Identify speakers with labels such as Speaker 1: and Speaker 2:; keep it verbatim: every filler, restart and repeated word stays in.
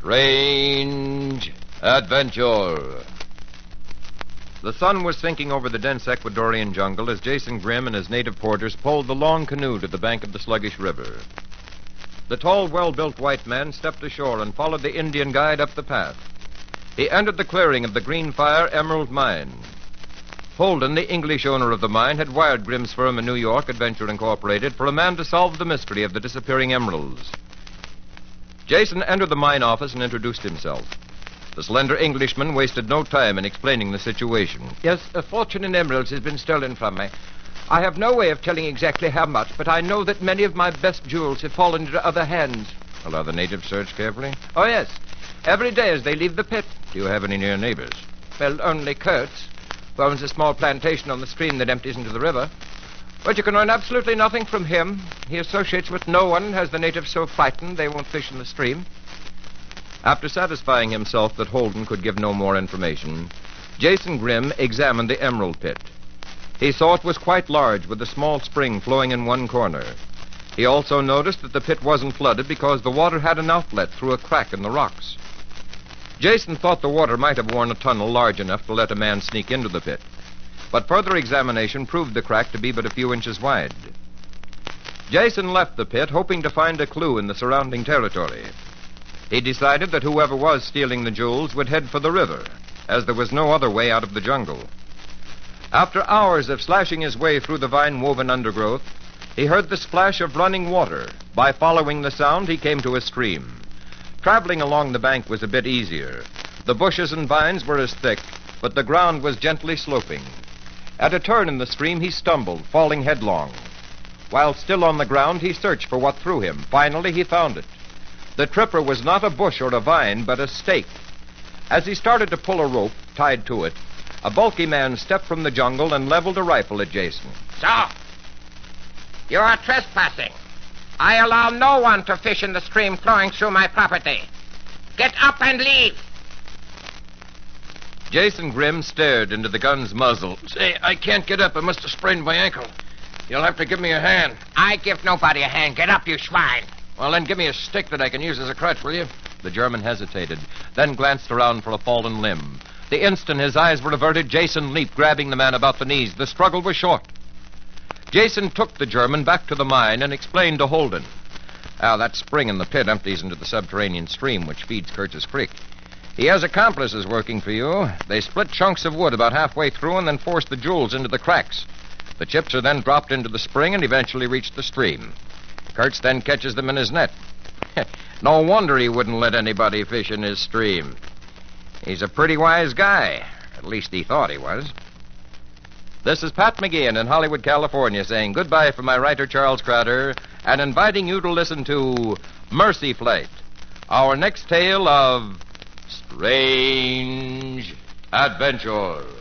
Speaker 1: Strange Adventure. The sun was sinking over the dense Ecuadorian jungle as Jason Grimm and his native porters poled the long canoe to the bank of the sluggish river. The tall, well-built white man stepped ashore and followed the Indian guide up the path. He entered the clearing of the Green Fire Emerald Mine. Holden, the English owner of the mine, had wired Grimm's firm in New York, Adventure Incorporated, for a man to solve the mystery of the disappearing emeralds. Jason entered the mine office and introduced himself. The slender Englishman wasted no time in explaining the situation.
Speaker 2: Yes, a fortune in emeralds has been stolen from me. I have no way of telling exactly how much, but I know that many of my best jewels have fallen into other hands.
Speaker 1: Allow the natives search carefully?
Speaker 2: Oh, yes. Every day as they leave the pit.
Speaker 1: Do you have any near neighbors?
Speaker 2: Well, only Kurtz, who owns a small plantation on the stream that empties into the river. But you can learn absolutely nothing from him. He associates with no one and has the natives so frightened they won't fish in the stream.
Speaker 1: After satisfying himself that Holden could give no more information, Jason Grimm examined the emerald pit. He saw it was quite large, with a small spring flowing in one corner. He also noticed that the pit wasn't flooded because the water had an outlet through a crack in the rocks. Jason thought the water might have worn a tunnel large enough to let a man sneak into the pit. But further examination proved the crack to be but a few inches wide. Jason left the pit, hoping to find a clue in the surrounding territory. He decided that whoever was stealing the jewels would head for the river, as there was no other way out of the jungle. After hours of slashing his way through the vine-woven undergrowth, he heard the splash of running water. By following the sound, he came to a stream. Traveling along the bank was a bit easier. The bushes and vines were as thick, but the ground was gently sloping. At a turn in the stream, he stumbled, falling headlong. While still on the ground, he searched for what threw him. Finally, he found it. The tripper was not a bush or a vine, but a stake. As he started to pull a rope tied to it, a bulky man stepped from the jungle and leveled a rifle at Jason.
Speaker 3: So, you are trespassing. I allow no one to fish in the stream flowing through my property. Get up and leave.
Speaker 1: Jason Grimm stared into the gun's muzzle.
Speaker 2: Say, I can't get up. I must have sprained my ankle. You'll have to give me a hand.
Speaker 3: I give nobody a hand. Get up, you swine.
Speaker 2: Well, then give me a stick that I can use as a crutch, will you?
Speaker 1: The German hesitated, then glanced around for a fallen limb. The instant his eyes were averted, Jason leaped, grabbing the man about the knees. The struggle was short. Jason took the German back to the mine and explained to Holden. Now, that spring in the pit empties into the subterranean stream which feeds Kurtz's Creek. He has accomplices working for you. They split chunks of wood about halfway through and then force the jewels into the cracks. The chips are then dropped into the spring and eventually reach the stream. Kurtz then catches them in his net. No wonder he wouldn't let anybody fish in his stream. He's a pretty wise guy. At least he thought he was. This is Pat McGeehan in Hollywood, California, saying goodbye from my writer, Charles Crowder, and inviting you to listen to Mercy Flight, our next tale of strange adventure.